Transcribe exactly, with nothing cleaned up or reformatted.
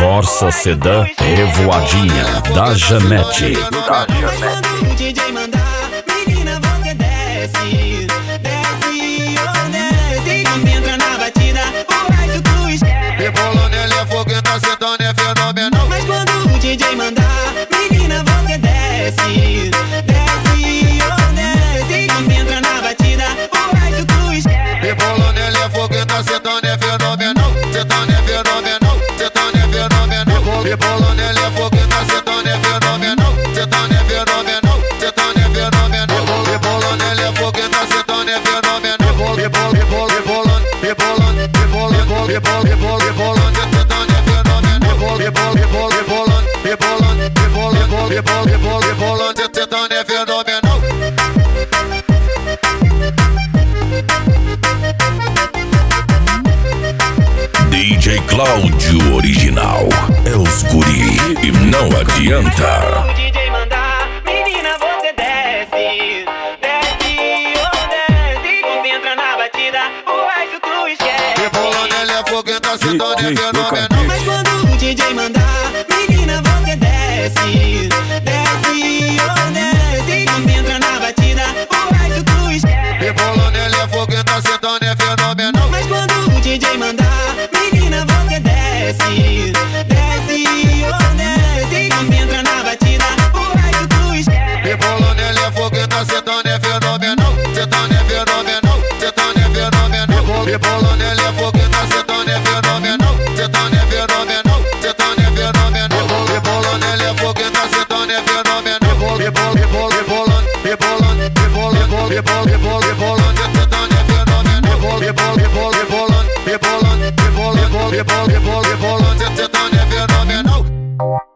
Corsa Sedan Revoadinha da Janete. Da Janete. O D J mandar, menina, você desce, desce, oh, desce. Concentra na batida, o resto tu esquece. Rebolando, ele é fogueta, sentando é fenomenal. Mas quando o D J mandar, menina, você desce, desce, oh, desce. Concentra na batida, o resto tu esquece. Rebolando, ele é fogueta, sentando é fenomenal. Sentando é fenomenal, sentando é fenomenal. Rebolando, ele é fogueta, sentando é fenomenal. Sentando é fenomenal, sentando é fenomenal. Rebolando, ele é fogueta, sentando é fenomenal. Rebolando, rebolando, rebolando, rebolando, rebolando, rebolando, rebolando, sentando é fenomenal. Rebolando, rebolando, rebolando, rebolando, rebolando, rebolando, rebolando, sentando é fenomenal. D J Cláudio Original é os guri e não adianta. O D J mandar, menina, você desce, desce, oh, desce. Concentra na batida, o resto tu esquece. Rebolando, ele é fogueta, sentando é fenomenal. Mas quando o D J mandar, menina, você desce, desce, oh, desce. Concentra na batida, o resto tu esquece. Rebolando, ele é fogueta, sentando é fenomenal. Mas quando o D J mandar, menina, você desce, desce, oh, desce. Concentra na batida, o resto tu esquece. Rebolando, ele é fogueta, sentando é fenomenal. Sentando é fenomenal, sentando é fenomenal. Rebolando, ele é fogueta, sentando é fenomenal. Sentando é fenomenal, sentando é fenomenal. Rebolando, ele é fogueta, sentando é fenomenal. Rebolando, rebolando, rebolando, rebolando, rebolando, rebolando, rebolando, sentando é fenomenal. Rebolando, rebolando, rebolando, rebolando, rebolando, rebolando, rebolando, rebolando, sentando é fenomenal.